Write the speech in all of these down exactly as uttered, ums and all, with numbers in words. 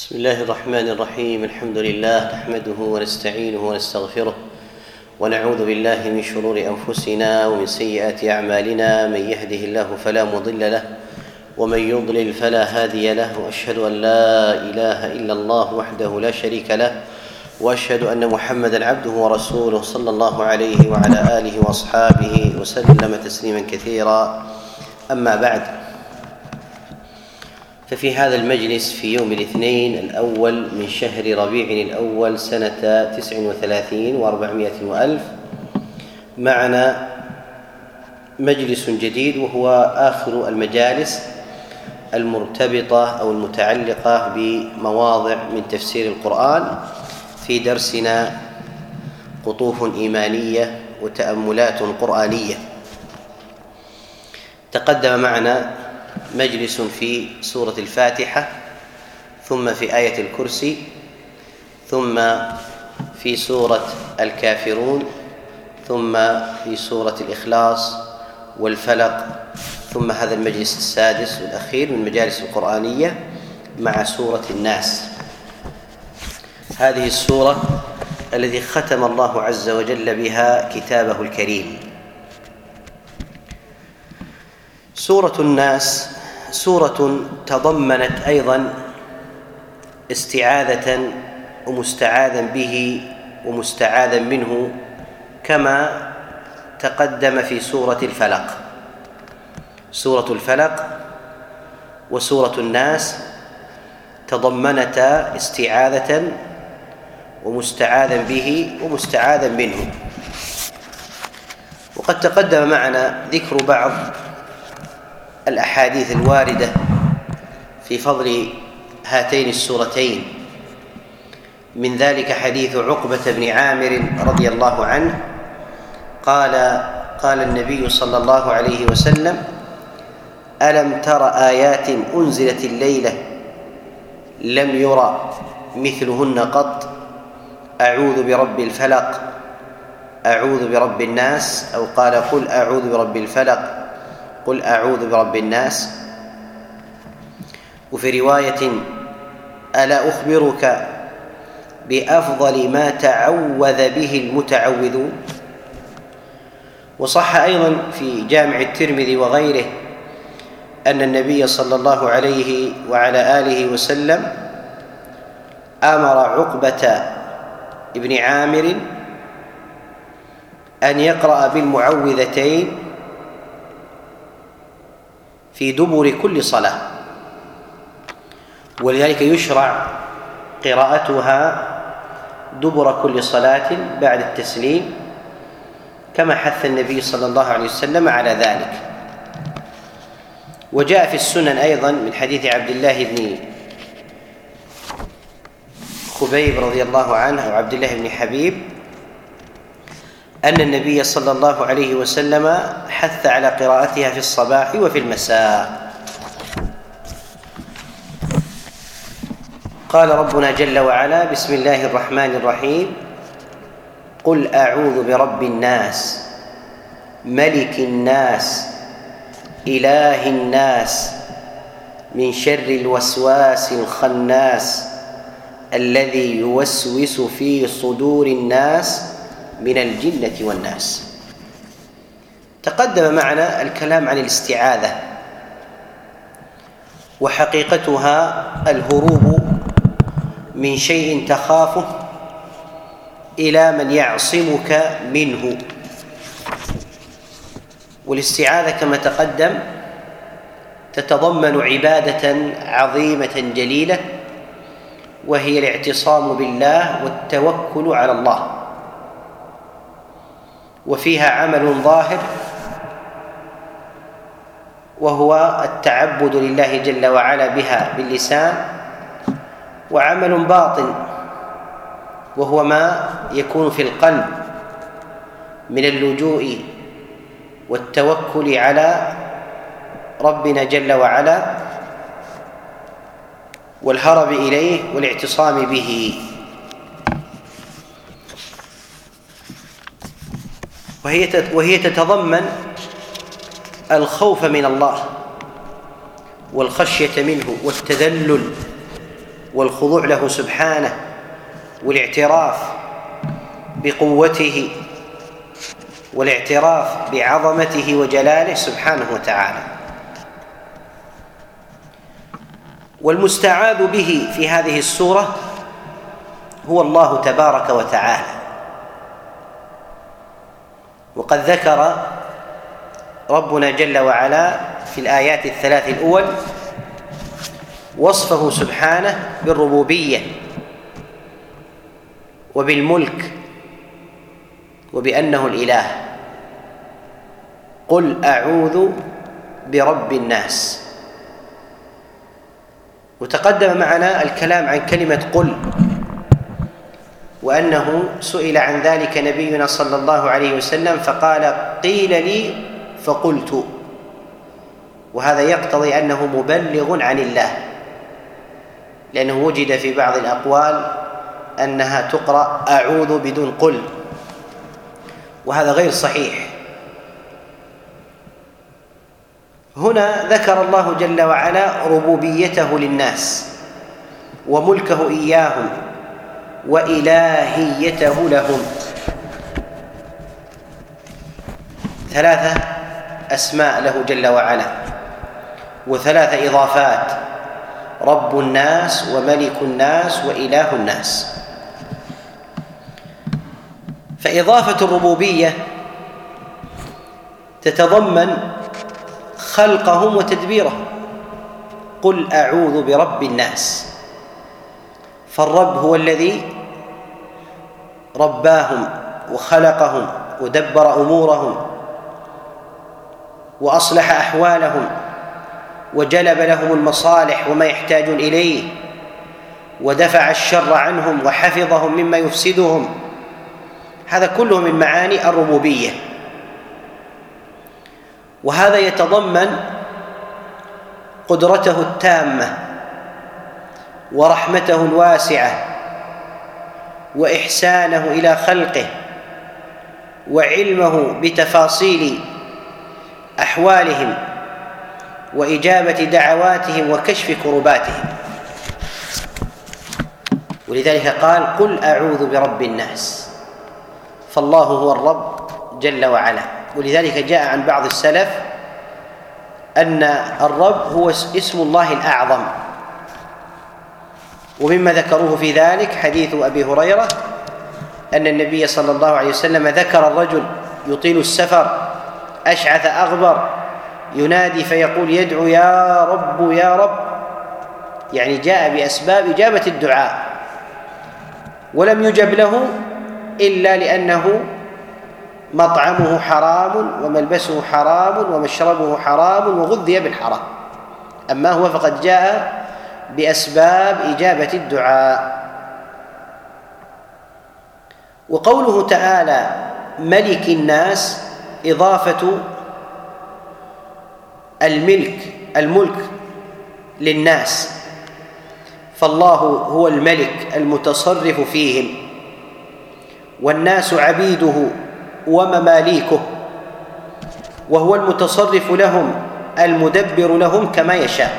بسم الله الرحمن الرحيم. الحمد لله نحمده ونستعينه ونستغفره ونعوذ بالله من شرور أنفسنا ومن سيئات أعمالنا. من يهده الله فلا مضل له ومن يضلل فلا هادي له، وأشهد أن لا إله إلا الله وحده لا شريك له، وأشهد أن محمدًا عبده ورسوله صلى الله عليه وعلى آله وأصحابه وسلم تسليمًا كثيرا. أما بعد، ففي هذا المجلس في يوم الاثنين الأول من شهر ربيع الأول سنة تسع وثلاثين وأربعمائة وألف معنا مجلس جديد، وهو آخر المجالس المرتبطة أو المتعلقة بمواضع من تفسير القرآن في درسنا قطوف إيمانية وتأملات قرآنية. تقدم معنا مجلس في سورة الفاتحة، ثم في آية الكرسي، ثم في سورة الكافرون، ثم في سورة الإخلاص والفلق، ثم هذا المجلس السادس والأخير من المجالس القرآنية مع سورة الناس. هذه السورة التي ختم الله عز وجل بها كتابه الكريم. سورة الناس سورة تضمنت أيضا استعاذة ومستعاذا به ومستعاذا منه، كما تقدم في سورة الفلق. سورة الفلق وسورة الناس تضمنتا استعاذة ومستعاذا به ومستعاذا منه. وقد تقدم معنا ذكر بعض الأحاديث الواردة في فضل هاتين السورتين، من ذلك حديث عقبة بن عامر رضي الله عنه قال قال النبي صلى الله عليه وسلم: ألم تر آيات أنزلت الليلة لم يرى مثلهن قط، أعوذ برب الفلق، أعوذ برب الناس، أو قال قل أعوذ برب الفلق، قل أعوذ برب الناس. وفي رواية: ألا أخبرك بأفضل ما تعوذ به المتعوذون. وصح أيضا في جامع الترمذي وغيره أن النبي صلى الله عليه وعلى آله وسلم أمر عقبة ابن عامر أن يقرأ بالمعوذتين في دبر كل صلاة، ولذلك يشرع قراءتها دبر كل صلاة بعد التسليم، كما حث النبي صلى الله عليه وسلم على ذلك. وجاء في السنن أيضا من حديث عبد الله بن خبيب رضي الله عنه أو عبد الله بن حبيب أن النبي صلى الله عليه وسلم حث على قراءتها في الصباح وفي المساء. قال ربنا جل وعلا: بسم الله الرحمن الرحيم، قل أعوذ برب الناس ملك الناس إله الناس من شر الوسواس الخناس الذي يوسوس في صدور الناس من الجنة والناس. تقدم معنا الكلام عن الاستعاذة، وحقيقتها الهروب من شيء تخافه إلى من يعصمك منه. والاستعاذة كما تقدم تتضمن عبادة عظيمة جليلة، وهي الاعتصام بالله والتوكل على الله، وفيها عمل ظاهر وهو التعبد لله جل وعلا بها باللسان، وعمل باطن وهو ما يكون في القلب من اللجوء والتوكل على ربنا جل وعلا والهرب إليه والاعتصام به. وهي تتضمن الخوف من الله والخشية منه والتذلل والخضوع له سبحانه والاعتراف بقوته والاعتراف بعظمته وجلاله سبحانه وتعالى. والمستعاذ به في هذه السورة هو الله تبارك وتعالى. وقد ذكر ربنا جل وعلا في الآيات الثلاث الأول وصفه سبحانه بالربوبية وبالملك وبأنه الإله. قل أعوذ برب الناس. وتقدم معنا الكلام عن كلمة قل، وأنه سئل عن ذلك نبينا صلى الله عليه وسلم فقال قيل لي فقلت، وهذا يقتضي أنه مبلغ عن الله، لأنه وجد في بعض الأقوال أنها تقرأ أعوذ بدون قل، وهذا غير صحيح. هنا ذكر الله جل وعلا ربوبيته للناس وملكه إياهم وإلهيته لهم. ثلاثة أسماء له جل وعلا وثلاث إضافات: رب الناس وملك الناس وإله الناس. فإضافة الربوبية تتضمن خلقهم وتدبيرهم. قل أعوذ برب الناس، فالرب هو الذي رباهم وخلقهم ودبر أمورهم وأصلح أحوالهم وجلب لهم المصالح وما يحتاجون إليه ودفع الشر عنهم وحفظهم مما يفسدهم. هذا كله من معاني الربوبية، وهذا يتضمن قدرته التامة ورحمته الواسعة وإحسانه إلى خلقه وعلمه بتفاصيل أحوالهم وإجابة دعواتهم وكشف كرباتهم. ولذلك قال قل أعوذ برب الناس، فالله هو الرب جل وعلا. ولذلك جاء عن بعض السلف أن الرب هو اسم الله الأعظم، ومما ذكروه في ذلك حديث أبي هريرة أن النبي صلى الله عليه وسلم ذكر الرجل يطيل السفر أشعث أغبر ينادي فيقول يدعو يا رب يا رب، يعني جاء بأسباب إجابة الدعاء ولم يجب له إلا لأنه مطعمه حرام وملبسه حرام ومشربه حرام وغذي بالحرام، أما هو فقد جاء بأسباب إجابة الدعاء. وقوله تعالى ملك الناس إضافة الملك الملك للناس، فالله هو الملك المتصرف فيهم، والناس عبيده ومماليكه، وهو المتصرف لهم المدبر لهم كما يشاء،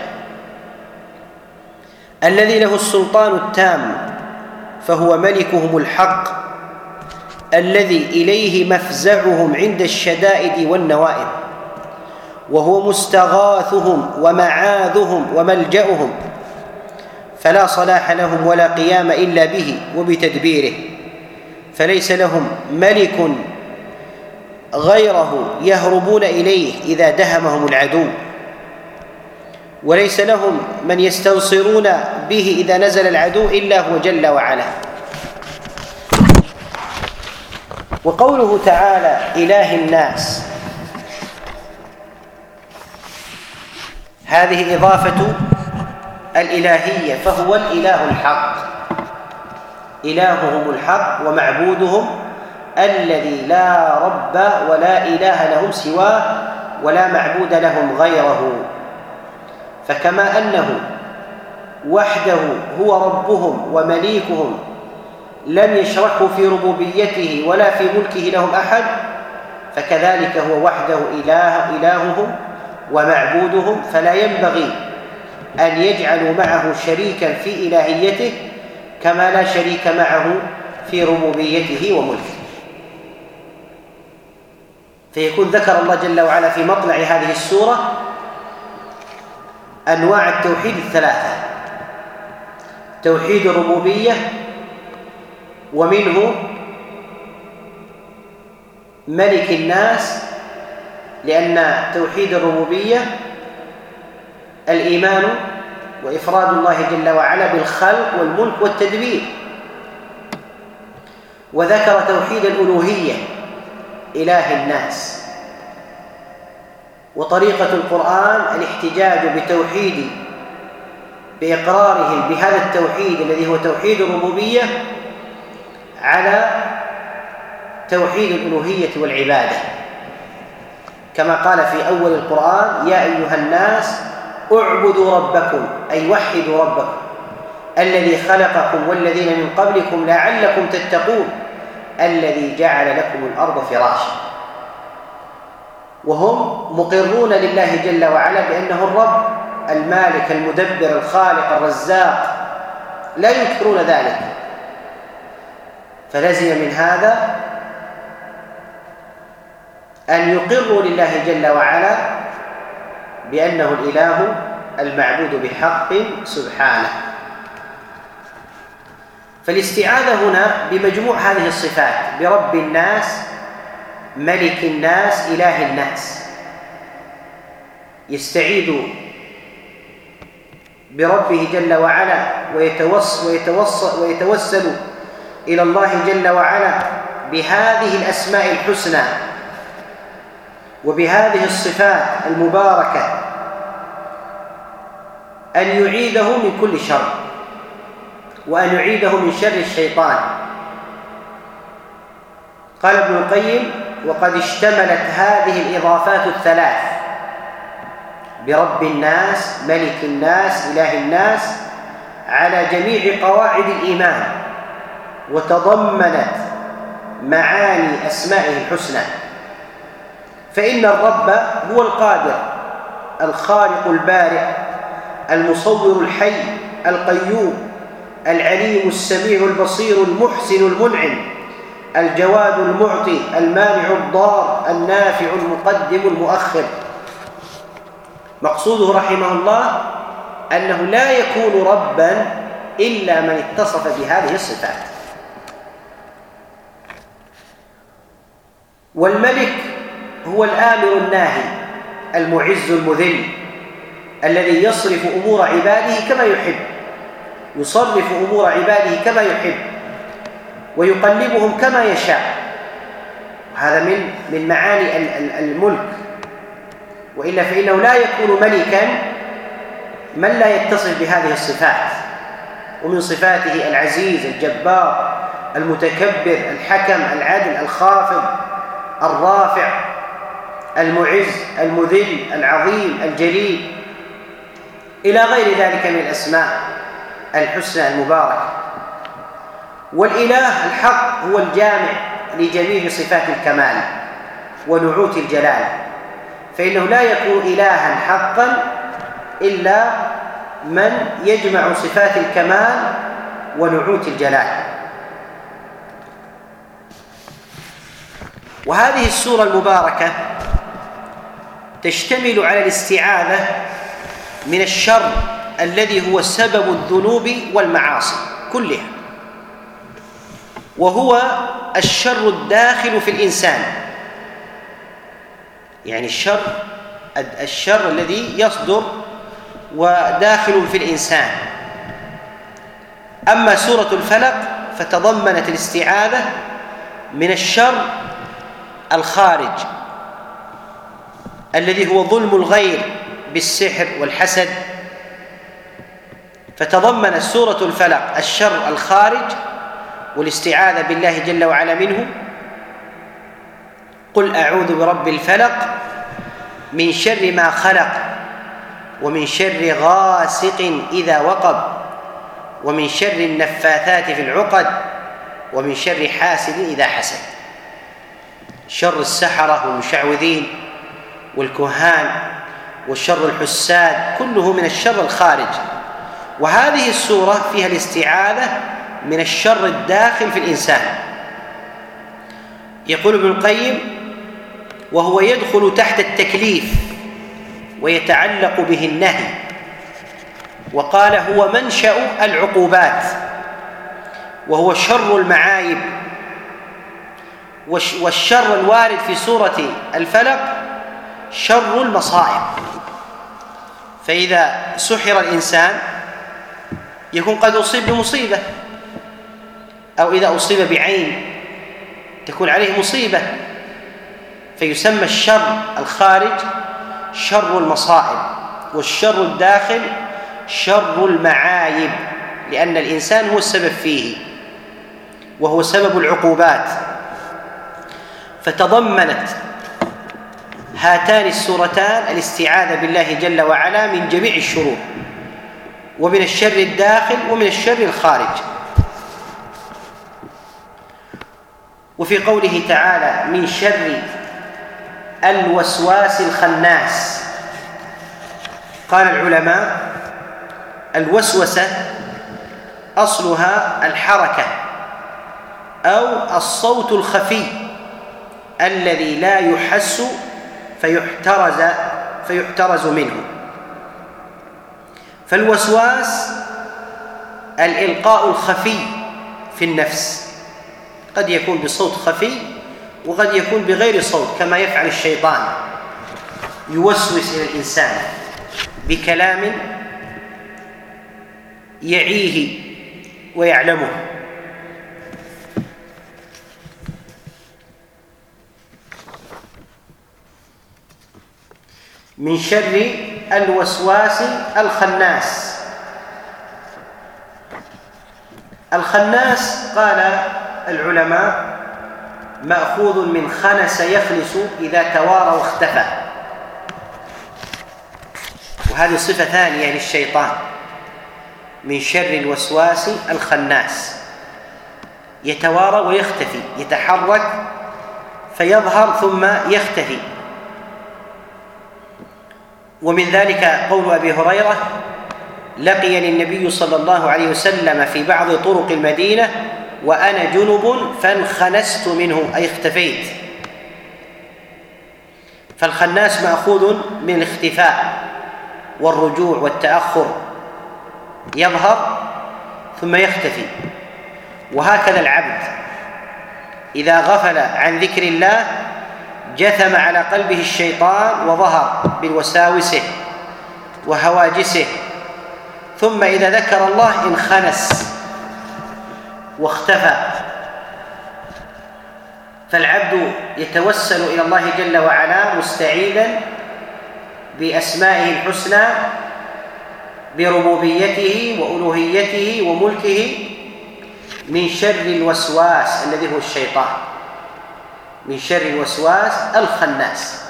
الذي له السلطان التام، فهو ملكهم الحق الذي إليه مفزعهم عند الشدائد والنوائب، وهو مستغاثهم ومعاذهم وملجأهم، فلا صلاح لهم ولا قيام إلا به وبتدبيره، فليس لهم ملك غيره يهربون إليه إذا دهمهم العدو، وليس لهم من يستنصرون به إذا نزل العدو إلا هو جل وعلا. وقوله تعالى إله الناس، هذه إضافة الإلهية، فهو الإله الحق، إلههم الحق ومعبودهم الذي لا رب ولا إله لهم سواه ولا معبود لهم غيره. فكما أنه وحده هو ربهم ومليكهم لم يشركوا في ربوبيته ولا في ملكه لهم أحد، فكذلك هو وحده إله إلههم ومعبودهم، فلا ينبغي أن يجعلوا معه شريكا في إلهيته كما لا شريك معه في ربوبيته وملكه. فيكون ذكر الله جل وعلا في مطلع هذه السورة أنواع التوحيد الثلاثة: توحيد الربوبية، ومنه ملك الناس، لأن توحيد الربوبية الإيمان وإفراد الله جل وعلا بالخلق والملك والتدبير. وذكر توحيد الألوهية إله الناس. وطريقة القرآن الاحتجاج بتوحيد بإقرارهم بهذا التوحيد الذي هو توحيد الربوبية على توحيد الألوهية والعبادة، كما قال في أول القرآن: يا أيها الناس اعبدوا ربكم، أي وحدوا ربكم الذي خلقكم والذين من قبلكم لعلكم تتقون الذي جعل لكم الأرض فراشا. وهم مقرون لله جل وعلا بأنه الرب المالك المدبر الخالق الرزاق، لا ينكرون ذلك. فلزم من هذا أن يقروا لله جل وعلا بأنه الإله المعبود بحق سبحانه. فالاستعاذة هنا بمجموع هذه الصفات: برب الناس، ملك الناس، إله الناس. يستعيذ بربه جل وعلا ويتوسل, ويتوسل, ويتوسل إلى الله جل وعلا بهذه الأسماء الحسنى وبهذه الصفات المباركة أن يعيده من كل شر، وأن يعيده من شر الشيطان. قال ابن القيم: وقد اشتملت هذه الإضافات الثلاث برب الناس، ملك الناس، إله الناس على جميع قواعد الإيمان، وتضمنت معاني أسمائه الحسنى. فإن الرب هو القادر الخالق البارئ المصور الحي القيوم العليم السميع البصير المحسن المنعم الجواد المعطي المانع الضار النافع المقدم المؤخر. مقصوده رحمه الله أنه لا يكون ربا إلا من اتصف بهذه الصفات. والملك هو الآمر الناهي المعز المذل الذي يصرف أمور عباده كما يحب، يصرف أمور عباده كما يحب ويقلبهم كما يشاء. هذا من من معاني الملك. وإلا فإنه لا يكون ملكا من لا يتصف بهذه الصفات. ومن صفاته العزيز الجبار المتكبر الحكم العدل الخافض الرافع المعز المذل العظيم الجليل إلى غير ذلك من الأسماء الحسنى المباركة. والإله الحق هو الجامع لجميع صفات الكمال ونعوت الجلال، فإنه لا يكون إلها حقا إلا من يجمع صفات الكمال ونعوت الجلال. وهذه السورة المباركة تشتمل على الاستعاذة من الشر الذي هو سبب الذنوب والمعاصي كلها، وهو الشر الداخل في الإنسان، يعني الشر الشر الذي يصدر وداخل في الإنسان. أما سورة الفلق فتضمنت الاستعاذة من الشر الخارج الذي هو ظلم الغير بالسحر والحسد. فتضمنت سورة الفلق الشر الخارج والاستعاذة بالله جل وعلا منه. قل أعوذ برب الفلق من شر ما خلق ومن شر غاسق إذا وقب ومن شر النفاثات في العقد ومن شر حاسد إذا حسد. شر السحرة والمشعوذين والكهان وشر الحساد كله من الشر الخارج. وهذه السورة فيها الاستعاذة من الشر الداخل في الإنسان. يقول ابن القيم: وهو يدخل تحت التكليف ويتعلق به النهي. وقال: هو منشأ العقوبات، وهو شر المعايب. والشر الوارد في سورة الفلق شر المصائب. فإذا سحر الإنسان يكون قد أصيب بمصيبة، أو إذا أصيب بعين تكون عليه مصيبة، فيسمى الشر الخارج شر المصائب، والشر الداخل شر المعايب، لأن الإنسان هو السبب فيه وهو سبب العقوبات. فتضمنت هاتان السورتان الاستعاذة بالله جل وعلا من جميع الشرور، ومن الشر الداخل ومن الشر الخارج. وفي قوله تعالى: من شر الوسواس الخناس، قال العلماء: الوسوسة أصلها الحركة أو الصوت الخفي الذي لا يحس فيحترز فيحترز منه. فالوسواس الإلقاء الخفي في النفس، قد يكون بصوت خفي وقد يكون بغير صوت، كما يفعل الشيطان، يوسوس إلى الإنسان بكلام يعيه ويعلمه. من شر الوسواس الخناس. الخناس قال العلماء مأخوذ من خنس يخنس إذا توارى واختفى، وهذه صفة ثانية للشيطان. من شر الوسواس الخناس، يتوارى ويختفي، يتحرك فيظهر ثم يختفي. ومن ذلك قول أبي هريرة: لقيني النبي صلى الله عليه وسلم في بعض طرق المدينة وأنا جنب فانخنست منه، أي اختفيت. فالخناس مأخوذ من الاختفاء والرجوع والتأخر، يظهر ثم يختفي. وهكذا العبد إذا غفل عن ذكر الله جثم على قلبه الشيطان وظهر بالوساوسه وهواجسه، ثم إذا ذكر الله انخنس واختفى. فالعبد يتوسل إلى الله جل وعلا مستعيذا بأسمائه الحسنى، بربوبيته وألوهيته وملكه، من شر الوسواس الذي هو الشيطان، من شر الوسواس الخناس.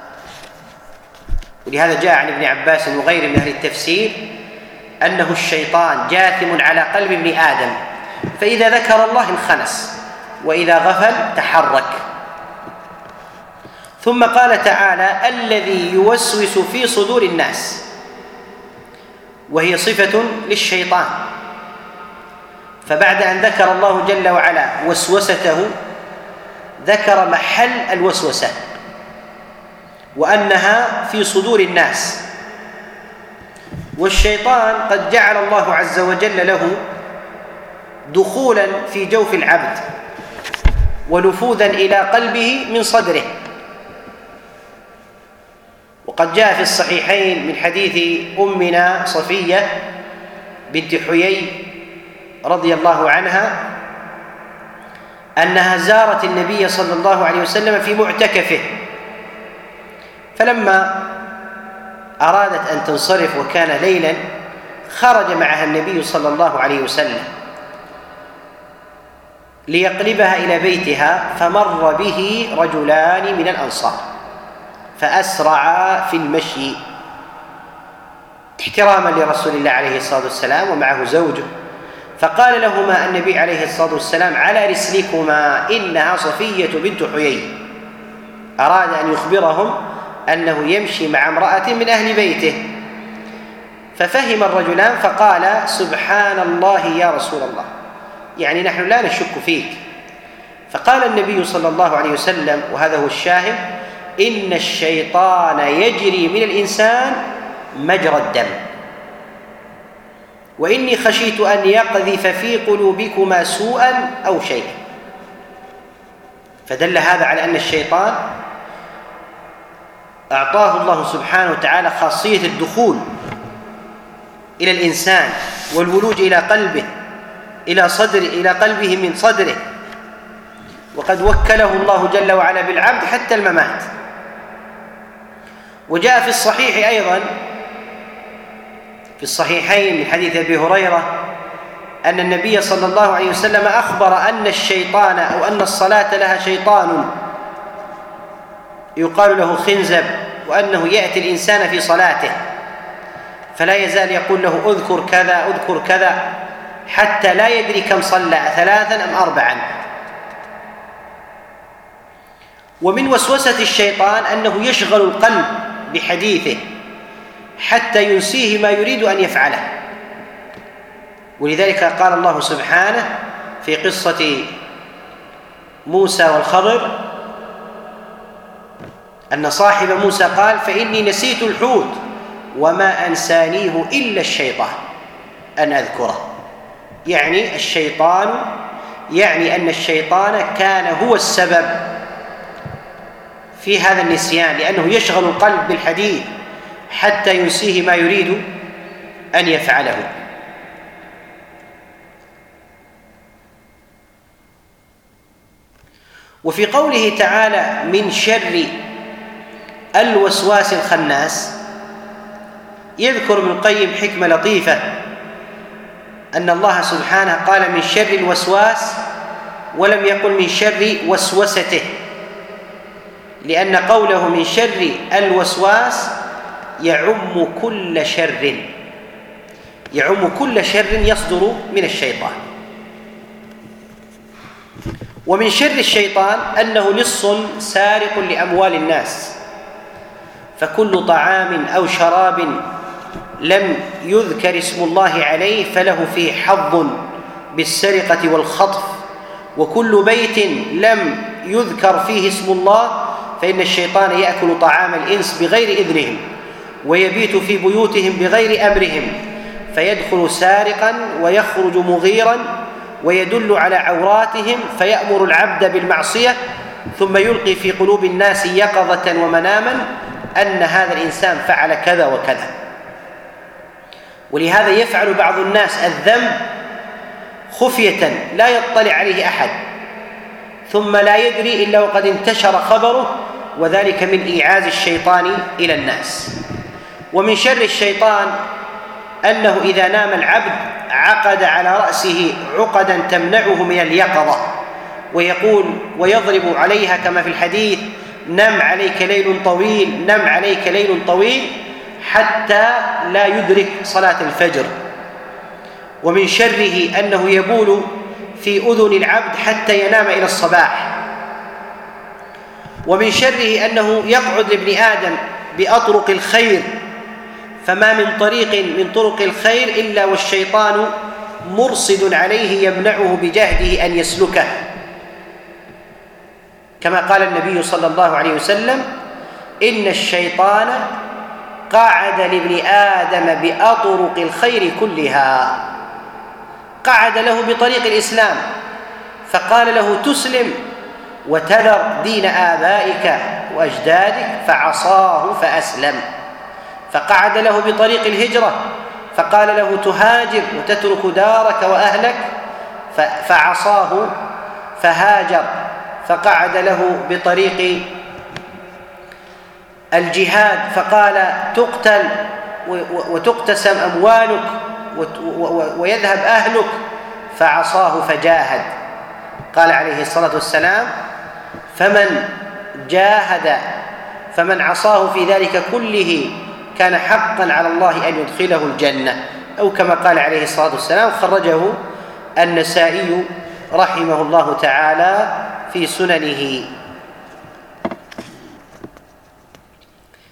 ولهذا جاء عن ابن عباس وغيره من أهل التفسير أنه الشيطان جاثم على قلب ابن آدم، فإذا ذكر الله انخنس، وإذا غفل تحرك. ثم قال تعالى: الذي يوسوس في صدور الناس، وهي صفة للشيطان. فبعد أن ذكر الله جل وعلا وسوسته ذكر محل الوسوسة، وأنها في صدور الناس. والشيطان قد جعل الله عز وجل له دخولا في جوف العبد ونفوذا إلى قلبه من صدره. وقد جاء في الصحيحين من حديث أمنا صفية بنت حيي رضي الله عنها أنها زارت النبي صلى الله عليه وسلم في معتكفه، فلما أرادت أن تنصرف وكان ليلا خرج معها النبي صلى الله عليه وسلم ليقلبها إلى بيتها، فمر به رجلان من الأنصار فأسرعا في المشي احتراما لرسول الله عليه الصلاة والسلام ومعه زوجه، فقال لهما النبي عليه الصلاة والسلام: على رسلكما، إنها صفية بنت حيي. أراد أن يخبرهم أنه يمشي مع امرأة من أهل بيته، ففهم الرجلان فقال: سبحان الله يا رسول الله، يعني نحن لا نشك فيك. فقال النبي صلى الله عليه وسلم، وهذا هو الشاهد: إن الشيطان يجري من الإنسان مجرى الدم، وإني خشيت أن يقذف في قلوبكما سوءا أو شيئا. فدل هذا على أن الشيطان أعطاه الله سبحانه وتعالى خاصية الدخول إلى الإنسان والولوج إلى قلبه إلى صدر إلى قلبه من صدره، وقد وكله الله جل وعلا بالعبد حتى الممات. وجاء في الصحيح أيضا، في الصحيحين من حديث أبي هريرة، أن النبي صلى الله عليه وسلم أخبر أن الشيطان أو أن الصلاة لها شيطان يقال له خنزب، وأنه يأتي الإنسان في صلاته فلا يزال يقول له: أذكر كذا أذكر كذا، حتى لا يدري كم صلى، ثلاثا أم أربعا. ومن وسوسة الشيطان أنه يشغل القلب بحديثه حتى ينسيه ما يريد أن يفعله. ولذلك قال الله سبحانه في قصة موسى والخضر أن صاحب موسى قال: فإني نسيت الحوت وما أنسانيه إلا الشيطان أن أذكره. يعني الشيطان يعني أن الشيطان كان هو السبب في هذا النسيان، لأنه يشغل القلب بالحديث حتى ينسيه ما يريد أن يفعله. وفي قوله تعالى: من شر الوسواس الخناس، يذكر ابن القيم حكمة لطيفة، أن الله سبحانه قال من شر الوسواس ولم يقل من شر وسوسته، لأن قوله من شر الوسواس يعم كل شر، يعم كل شر يصدر من الشيطان. ومن شر الشيطان أنه لص سارق لأموال الناس، فكل طعام أو شراب لم يذكر اسم الله عليه فله فيه حظ بالسرقة والخطف، وكل بيت لم يذكر فيه اسم الله فإن الشيطان يأكل طعام الإنس بغير إذنهم ويبيت في بيوتهم بغير أمرهم، فيدخل سارقا ويخرج مغيرا ويدل على عوراتهم فيأمر العبد بالمعصية، ثم يلقي في قلوب الناس يقظة ومناما أن هذا الإنسان فعل كذا وكذا. ولهذا يفعل بعض الناس الذنب خفية لا يطلع عليه أحد، ثم لا يدري إلا وقد انتشر خبره، وذلك من إيعاز الشيطان إلى الناس. ومن شر الشيطان أنه إذا نام العبد عقد على رأسه عقدا تمنعه من اليقظة، ويقول ويضرب عليها كما في الحديث: نم عليك ليل طويل، نم عليك ليل طويل، حتى لا يدرك صلاة الفجر. ومن شره أنه يبول في أذن العبد حتى ينام إلى الصباح. ومن شره أنه يقعد لابن آدم بأطرق الخير، فما من طريق من طرق الخير إلا والشيطان مرصد عليه يمنعه بجهده أن يسلكه، كما قال النبي صلى الله عليه وسلم: إن الشيطان قعد لابن آدم بأطرق الخير كلها. قعد له بطريق الإسلام فقال له: تسلم وتذر دين آبائك وأجدادك، فعصاه فأسلم. فقعد له بطريق الهجرة فقال له: تهاجر وتترك دارك وأهلك، فعصاه فهاجر. فقعد له بطريق الجهاد فقال: تقتل وتقتسم أموالك ويذهب أهلك، فعصاه فجاهد. قال عليه الصلاة والسلام: فمن جاهد فمن عصاه في ذلك كله كان حقا على الله أن يدخله الجنة، أو كما قال عليه الصلاة والسلام. خرجه النسائي رحمه الله تعالى في سننه.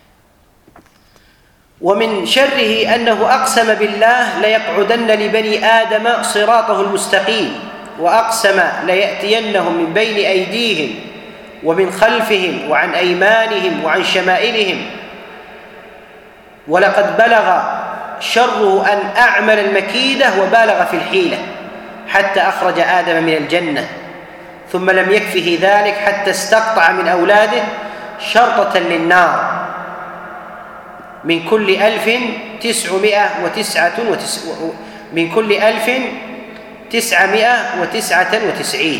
ومن شره أنه أقسم بالله ليقعدن لبني آدم صراطه المستقيم، وأقسم ليأتينهم من بين أيديهم ومن خلفهم وعن أيمانهم وعن شمائلهم، ولقد بلغ شره أن أعمل المكيدة وبالغ في الحيلة حتى أخرج آدم من الجنة، ثم لم يكفه ذلك حتى استقطع من أولاده شرطة للنار من كل ألف تسعمائة وتسعة وتس... من كل ألف تسعمائة وتسعة وتسعين.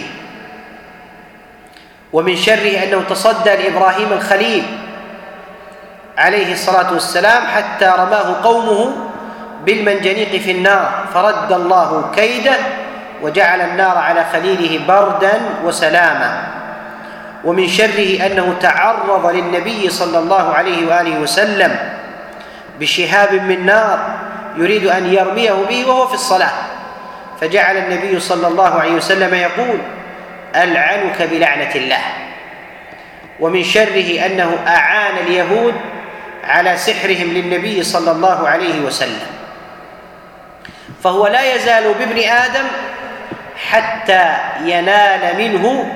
ومن شره أنه تصدى لإبراهيم الخليل عليه الصلاة والسلام حتى رماه قومه بالمنجنيق في النار، فرد الله كيده وجعل النار على خليله بردا وسلاما. ومن شره أنه تعرض للنبي صلى الله عليه وآله وسلم بشهاب من نار يريد أن يرميه به وهو في الصلاة، فجعل النبي صلى الله عليه وسلم يقول: ألعنك بلعنة الله. ومن شره أنه أعان اليهود على سحرهم للنبي صلى الله عليه وسلم، فهو لا يزال بابن آدم حتى ينال منه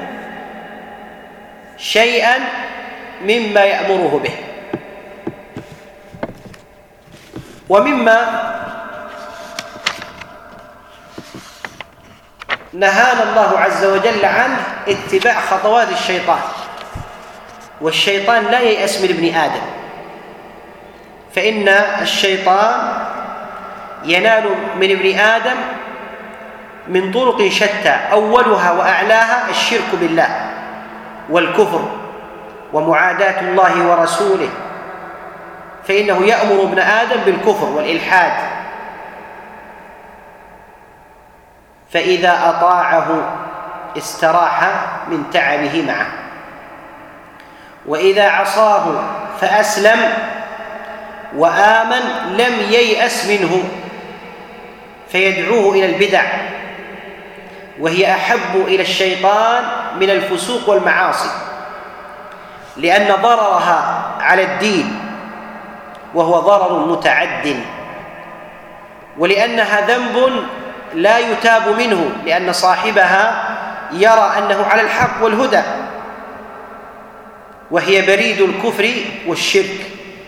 شيئا مما يأمره به. ومما نهانا الله عز وجل عنه اتباع خطوات الشيطان، والشيطان لا ييأس من ابن آدم، فإن الشيطان ينال من ابن آدم من طرق شتى، أولها وأعلاها الشرك بالله والكفر ومعاداة الله ورسوله، فإنه يأمر ابن آدم بالكفر والإلحاد، فإذا أطاعه استراح من تعبه معه، وإذا عصاه فأسلم وآمن لم ييأس منه فيدعوه إلى البدع، وهي أحب إلى الشيطان من الفسوق والمعاصي، لأن ضررها على الدين وهو ضرر متعد، ولأنها ذنب لا يتاب منه، لأن صاحبها يرى أنه على الحق والهدى، وهي بريد الكفر والشرك.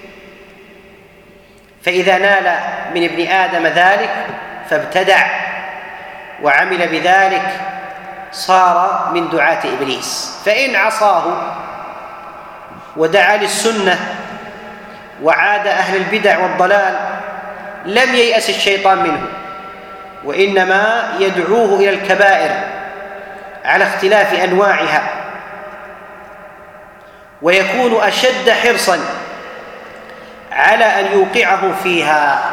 فإذا نال من ابن آدم ذلك فابتدع وعمل بذلك صار من دعاة إبليس. فإن عصاه ودعا للسنة وعاد أهل البدع والضلال لم ييأس الشيطان منه، وإنما يدعوه إلى الكبائر على اختلاف أنواعها، ويكون أشد حرصا على أن يوقعه فيها،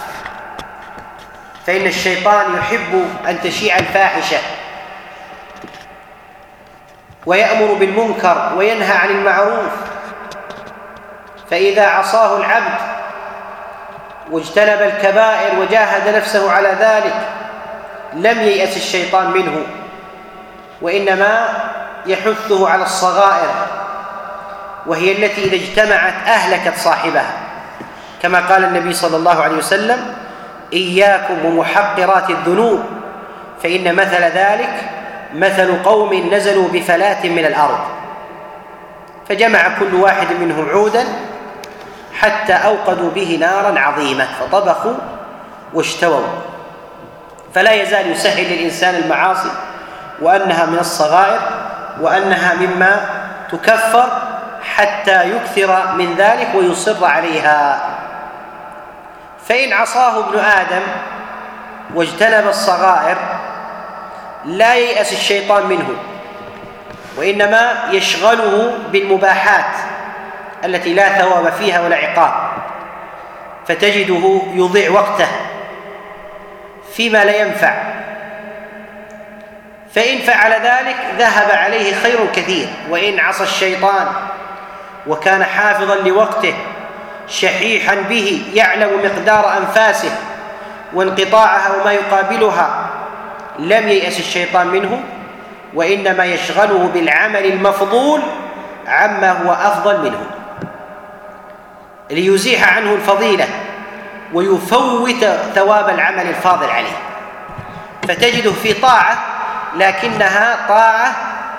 فإن الشيطان يحب أن تشيع الفاحشة ويأمر بالمنكر وينهى عن المعروف، فإذا عصاه العبد واجتنب الكبائر وجاهد نفسه على ذلك لم ييأس الشيطان منه، وإنما يحثه على الصغائر، وهي التي إذا اجتمعت أهلكت صاحبها، كما قال النبي صلى الله عليه وسلم: إياكم ومحقرات الذنوب فإن مثل ذلك مثل قوم نزلوا بفلاة من الأرض، فجمع كل واحد منهم عودا حتى أوقدوا به نارا عظيمة فطبخوا واشتووا. فلا يزال يسهل للإنسان المعاصي، وأنها من الصغائر وأنها مما تكفر، حتى يكثر من ذلك ويصر عليها. فإن عصاه ابن آدم واجتنب الصغائر لا ييأس الشيطان منه، وإنما يشغله بالمباحات التي لا ثواب فيها ولا عقاب، فتجده يضيع وقته فيما لا ينفع، فإن فعل ذلك ذهب عليه خير كثير. وإن عصى الشيطان وكان حافظا لوقته شحيحا به يعلم مقدار أنفاسه وانقطاعها وما يقابلها لم ييأس الشيطان منه، وإنما يشغله بالعمل المفضول عما هو أفضل منه. ليزيح عنه الفضيلة ويفوت ثواب العمل الفاضل عليه، فتجده في طاعة لكنها طاعة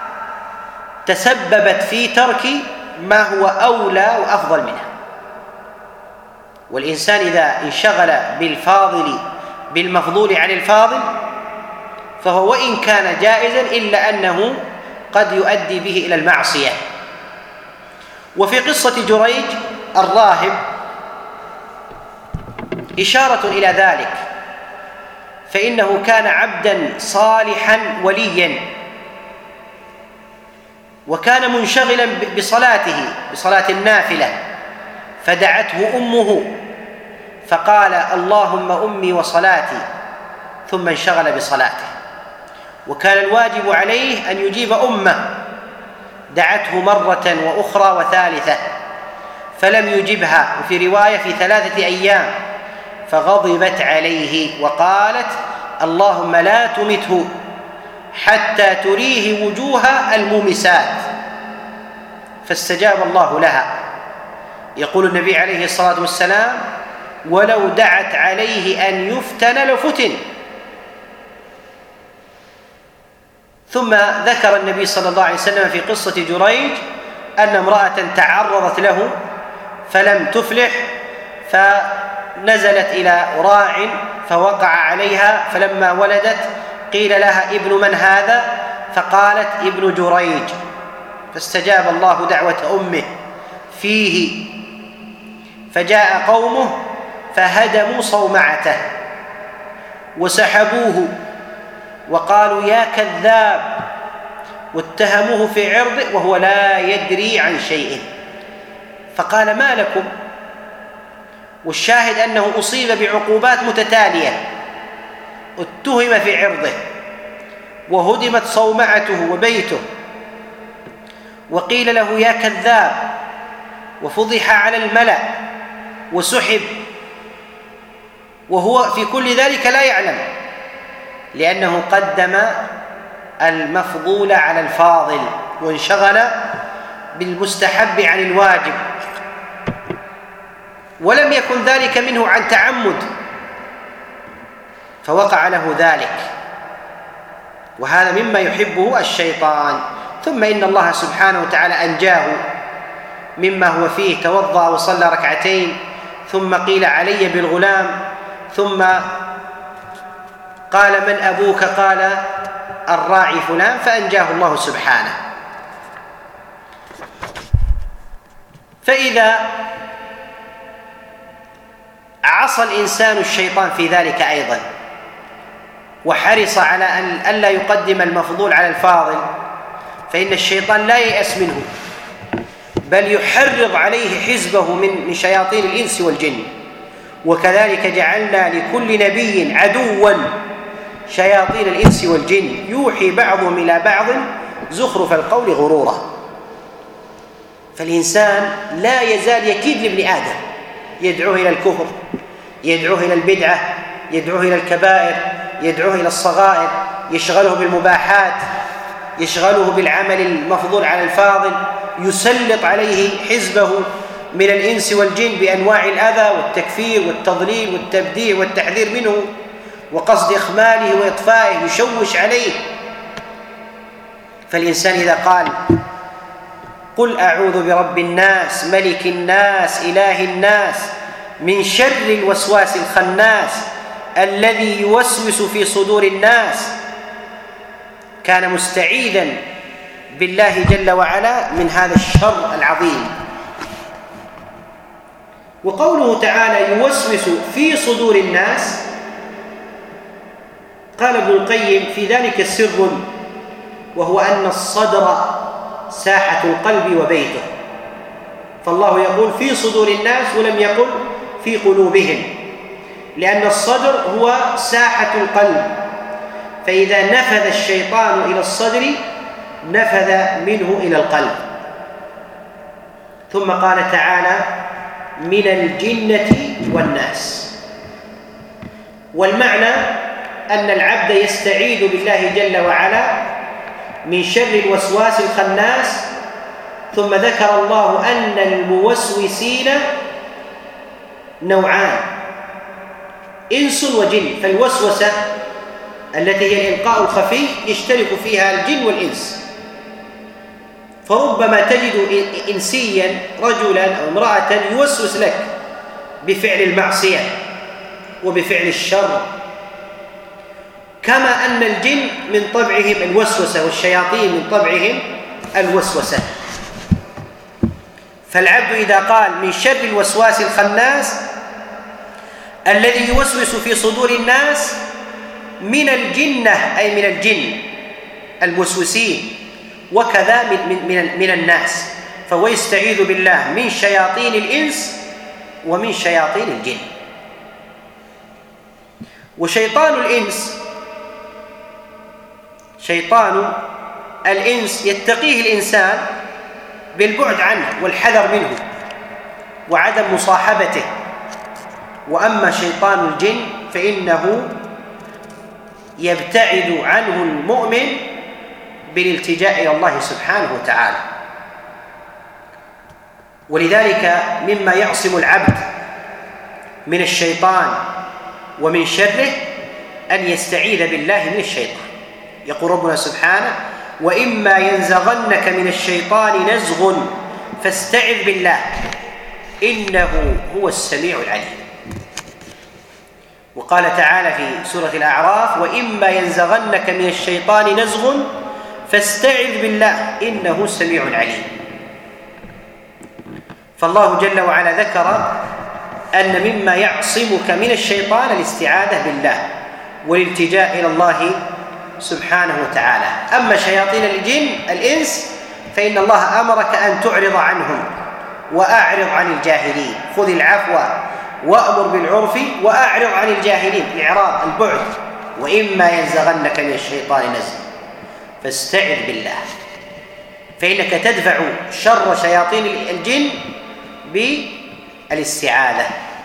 تسببت في ترك ما هو أولى وأفضل منها. والإنسان إذا انشغل بالفاضل بالمفضول عن الفاضل فهو وإن كان جائزا إلا أنه قد يؤدي به إلى المعصية. وفي قصة جريج الراهب إشارة إلى ذلك، فإنه كان عبدا صالحا وليا، وكان منشغلا بصلاته بصلاة النافلة، فدعته أمه فقال اللهم أمي وصلاتي، ثم انشغل بصلاته. وكان الواجب عليه أن يجيب أمه، دعته مرة وأخرى وثالثة فلم يجبها، وفي رواية في ثلاثة أيام، فغضبت عليه وقالت اللهم لا تمته حتى تريه وجوه المومسات، فاستجاب الله لها. يقول النبي عليه الصلاة والسلام ولو دعت عليه أن يفتن لفتن. ثم ذكر النبي صلى الله عليه وسلم في قصة جريج أن امرأة تعرضت له فلم تفلح، فنزلت إلى راع فوقع عليها، فلما ولدت قيل لها ابن من هذا؟ فقالت ابن جريج، فاستجاب الله دعوة أمه فيه، فجاء قومه فهدموا صومعته وسحبوه وقالوا يا كذاب، واتهموه في عرضه وهو لا يدري عن شيء، فقال ما لكم؟ والشاهد أنه أصيب بعقوبات متتالية، اتهم في عرضه وهدمت صومعته وبيته، وقيل له يا كذاب، وفضح على الملأ وسحب، وهو في كل ذلك لا يعلم، لأنه قدم المفضول على الفاضل وانشغل بالمستحب عن الواجب، ولم يكن ذلك منه عن تعمد، فوقع له ذلك، وهذا مما يحبه الشيطان. ثم إن الله سبحانه وتعالى أنجاه مما هو فيه، توضأ وصلى ركعتين، ثم قيل علي بالغلام، ثم قال من أبوك؟ قال الراعي فلان، فأنجاه الله سبحانه. فإذا عصى الإنسان الشيطان في ذلك أيضا وحرص على أن ألا يقدم المفضول على الفاضل، فإن الشيطان لا ييأس منه، بل يحرض عليه حزبه من شياطين الإنس والجن. وكذلك جعلنا لكل نبي عدوا شياطين الإنس والجن يوحي بعضهم إلى بعض زخرف القول غرورا. فالإنسان لا يزال يكيد لابن آدم، يدعوه إلى الكفر، يدعوه إلى البدعة، يدعوه إلى الكبائر، يدعوه إلى الصغائر، يشغله بالمباحات، يشغله بالعمل المفضول على الفاضل، يسلط عليه حزبه من الإنس والجن بأنواع الأذى والتكفير والتضليل والتبديع والتحذير منه وقصد إخماله وإطفائه، يشوش عليه. فالإنسان إذا قال قل أعوذ برب الناس ملك الناس إله الناس من شر الوسواس الخناس الذي يوسوس في صدور الناس، كان مستعيذا بالله جل وعلا من هذا الشر العظيم. وقوله تعالى يوسوس في صدور الناس، قال ابن القيم في ذلك سر، وهو أن الصدر ساحة القلب وبيته، فالله يقول في صدور الناس ولم يقل في قلوبهم، لأن الصدر هو ساحة القلب، فإذا نفذ الشيطان إلى الصدر نفذ منه إلى القلب. ثم قال تعالى من الجنة والناس، والمعنى أن العبد يستعيذ بالله جل وعلا من شر الوسواس الخناس. ثم ذكر الله أن الموسوسين نوعان، إنس وجن، فالوسوسة التي هي الإلقاء الخفي يشترك فيها الجن والإنس، فربما تجد إنسيا رجلا أو امرأة يوسوس لك بفعل المعصية وبفعل الشر، كما أن الجن من طبعهم الوسوسة والشياطين من طبعهم الوسوسة. فالعبد إذا قال من شر الوسواس الخناس الذي يوسوس في صدور الناس من الجنة، أي من الجن الموسوسين، وكذا من, من, من الناس، فهو يستعيذ بالله من شياطين الإنس ومن شياطين الجن. وشيطان الإنس شيطان الإنس يتقيه الإنسان بالبعد عنه والحذر منه وعدم مصاحبته، وأما شيطان الجن فإنه يبتعد عنه المؤمن بالالتجاء إلى الله سبحانه وتعالى. ولذلك مما يعصم العبد من الشيطان ومن شره أن يستعيذ بالله من الشيطان. يقول ربنا سبحانه: وإما ينزغنك من الشيطان نزغ فاستعذ بالله إنه هو السميع العليم. وقال تعالى في سورة الأعراف: وإما ينزغنك من الشيطان نزغ فاستعذ بالله إنه سميع عليم. فالله جل وعلا ذكر أن مما يعصمك من الشيطان الاستعاذة بالله والالتجاء إلى الله سبحانه وتعالى. أما شياطين الجن الإنس فإن الله أمرك أن تعرض عنهم وأعرض عن الجاهلين، خذ العفو وأمر بالعرف وأعرض عن الجاهلين، الإعراض البعد. وإما ينزغنك من الشيطان نزغ فاستعذ بالله، فإنك تدفع شر شياطين الجن بالاستعاذة.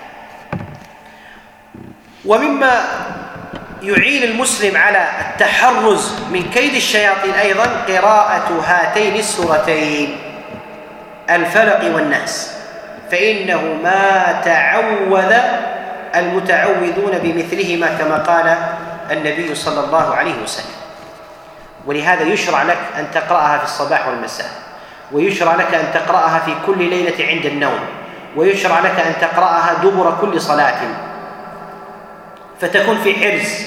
ومما يعين المسلم على التحرز من كيد الشياطين أيضا قراءة هاتين السورتين الفلق والناس، فإنه ما تعوذ المتعوذون بمثلهما كما قال النبي صلى الله عليه وسلم. ولهذا يشرع لك أن تقرأها في الصباح والمساء، ويشرع لك أن تقرأها في كل ليلة عند النوم، ويشرع لك أن تقرأها دبر كل صلاة، فتكون في حرز.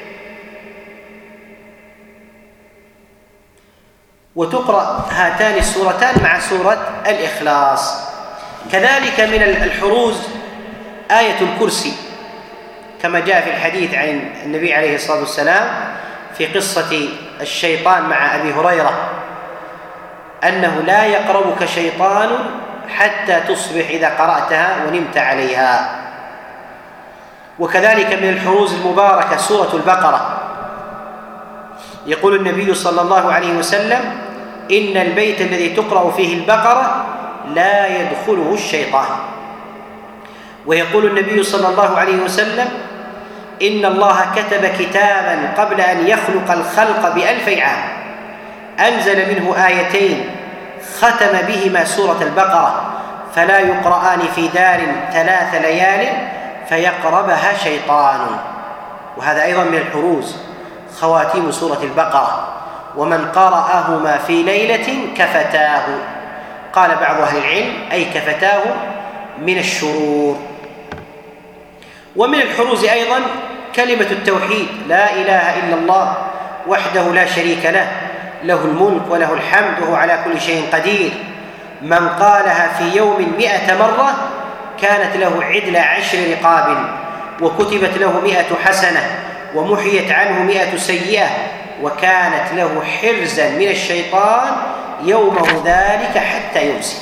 وتقرأ هاتان السورتان مع سورة الإخلاص. كذلك من الحروز آية الكرسي، كما جاء في الحديث عن النبي عليه الصلاة والسلام في قصة الشيطان مع أبي هريرة أنه لا يقربك شيطان حتى تصبح إذا قرأتها ونمت عليها. وكذلك من الحروز المباركة سورة البقرة، يقول النبي صلى الله عليه وسلم: إن البيت الذي تقرأ فيه البقرة لا يدخله الشيطان. ويقول النبي صلى الله عليه وسلم: إن الله كتب كتابا قبل أن يخلق الخلق بألفي عام، أنزل منه آيتين ختم بهما سورة البقرة، فلا يقرآن في دار ثلاث ليال فيقربها شيطان. وهذا أيضا من الحروز خواتيم سورة البقرة: ومن قرأهما في ليلة كفتاه. قال بعض أهل العلم أي كفتاه من الشرور. ومن الحروز أيضا كلمة التوحيد: لا إله إلا الله وحده لا شريك له، له الملك وله الحمد وهو على كل شيء قدير. من قالها في يوم مئة مرة كانت له عدل عشر رقاب، وكتبت له مئة حسنة، ومحيت عنه مئة سيئة، وكانت له حرزا من الشيطان يومه ذلك حتى يمسي.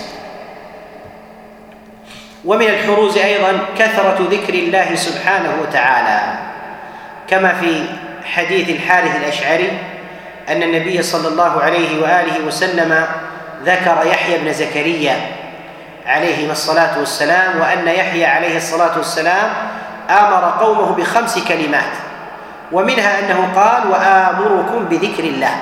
ومن الحروز أيضا كثرة ذكر الله سبحانه وتعالى، كما في حديث الحارث الأشعري أن النبي صلى الله عليه وآله وسلم ذكر يحيى بن زكريا عليهما الصلاة والسلام، وأن يحيى عليه الصلاة والسلام آمر قومه بخمس كلمات، ومنها أنه قال: وآمركم بذكر الله.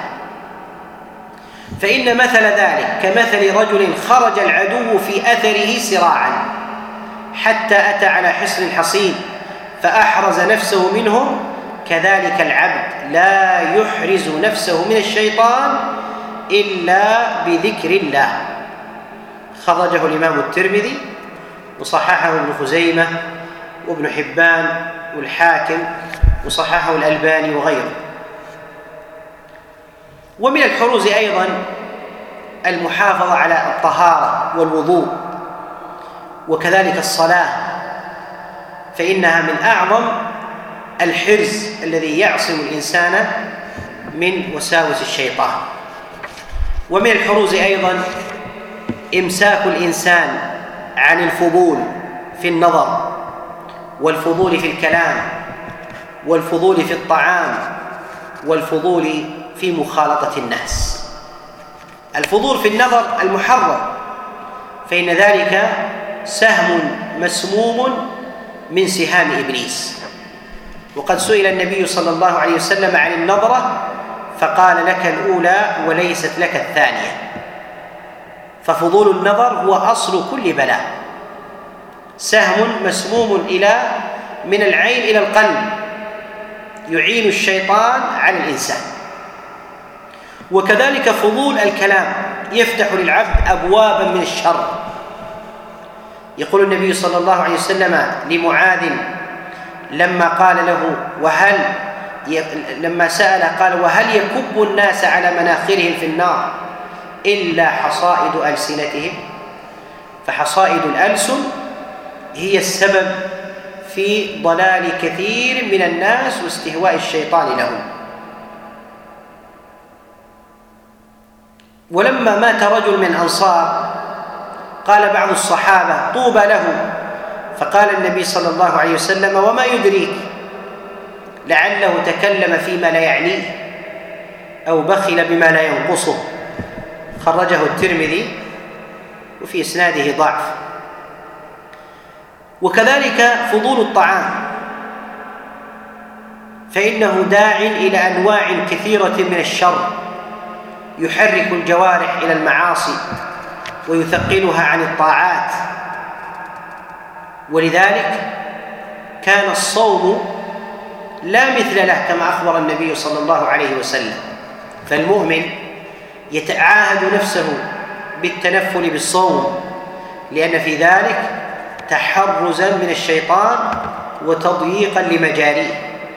فإن مثل ذلك كمثل رجل خرج العدو في أثره سراعا حتى أتى على حصن حصين فأحرز نفسه منهم، كذلك العبد لا يحرز نفسه من الشيطان إلا بذكر الله. خرجه الإمام الترمذي وصححه ابن خزيمة وابن حبان والحاكم وصححه الألباني وغيره. ومن الحروز أيضا المحافظة على الطهارة والوضوء، وكذلك الصلاة، فإنها من أعظم الحرز الذي يعصم الإنسان من وساوس الشيطان. ومن الحروز أيضا إمساك الإنسان عن الفضول في النظر، والفضول في الكلام، والفضول في الطعام، والفضول في مخالطة الناس. الفضول في النظر المحرم، فإن ذلك سهم مسموم من سهام إبليس. وقد سئل النبي صلى الله عليه وسلم عن النظرة فقال: لك الأولى وليست لك الثانية. ففضول النظر هو أصل كل بلاء، سهم مسموم إلى من العين إلى القلب، يعين الشيطان على الإنسان. وكذلك فضول الكلام يفتح للعبد أبوابا من الشر. يقول النبي صلى الله عليه وسلم لمعاذ لما قال له وهل لما سأل قال: وهل يكب الناس على مناخرهم في النار إلا حصائد ألسنتهم؟ فحصائد الألسن هي السبب في ضلال كثير من الناس واستهواء الشيطان لهم. ولما مات رجل من الأنصار قال بعض الصحابة: طوبى له. فقال النبي صلى الله عليه وسلم: وما يدريك لعله تكلم فيما لا يعنيه أو بخل بما لا ينقصه. خرجه الترمذي وفي إسناده ضعف. وكذلك فضول الطعام، فإنه داع إلى أنواع كثيرة من الشر، يحرك الجوارح إلى المعاصي ويثقلها عن الطاعات. ولذلك كان الصوم لا مثل له كما أخبر النبي صلى الله عليه وسلم. فالمؤمن يتعاهد نفسه بالتنفل بالصوم، لأن في ذلك تحرزا من الشيطان وتضييقا لمجاريه.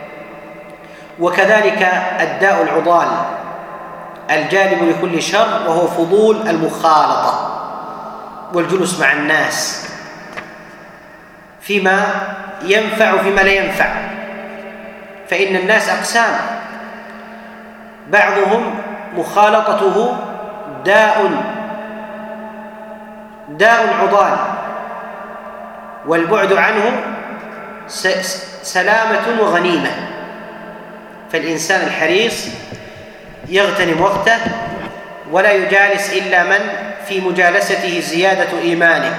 وكذلك الداء العضال الجالب لكل شر، وهو فضول المخالطة والجلوس مع الناس فيما ينفع فيما لا ينفع. فإن الناس أقسام، بعضهم مخالطته داء داء عضال، والبعد عنه سلامة وغنيمة. فالإنسان الحريص يغتنم وقته ولا يجالس إلا من في مجالسته زيادة إيمانه،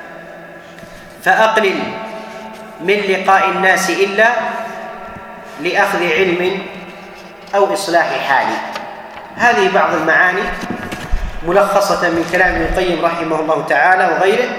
فأقلل من لقاء الناس إلا لأخذ علم أو إصلاح حال. هذه بعض المعاني ملخصة من كلام ابن القيم رحمه الله تعالى وغيره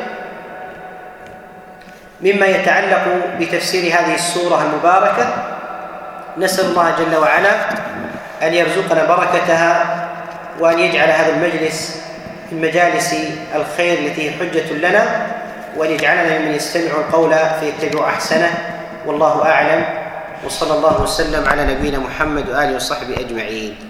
مما يتعلق بتفسير هذه السورة المباركة. نسأل الله جل وعلا أن يرزقنا بركتها، وأن يجعل هذا المجلس من مجالس الخير التي هي حجة لنا، وأن يجعلنا ممن يستمع القول فيتبع أحسنه. والله أعلم، وصلى الله وسلم على نبينا محمد وآله وصحبه أجمعين.